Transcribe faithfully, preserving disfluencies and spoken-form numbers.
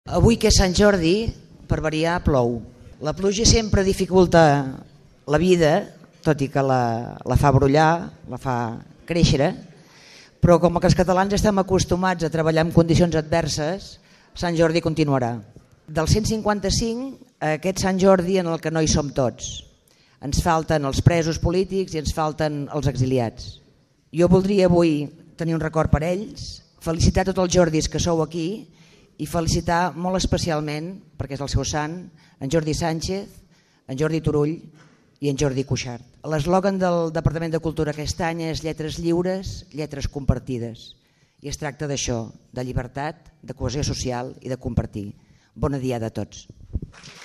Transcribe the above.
Avui que és Sant Jordi, per variar, plou. La pluja sempre dificulta la vida, tot i que la, la fa brollar, la fa créixer, però com que els catalans estem acostumats a treballar en condicions adverses, Sant Jordi continuarà. Del cent cinquanta-cinc a aquest Sant Jordi en el que no hi som tots. Ens falten els presos polítics i ens falten els exiliats. Jo voldria avui tenir un record per ells, felicitar tots els Jordis que sou aquí i felicitar molt especialment, perquè és el seu sant, en Jordi Sánchez, en Jordi Turull i en Jordi Cuixart. L'eslògan del Departament de Cultura aquest any és lletres lliures, lletres compartides. I es tracta d'això, de llibertat, de cohesió social i de compartir. Bona diada a tots.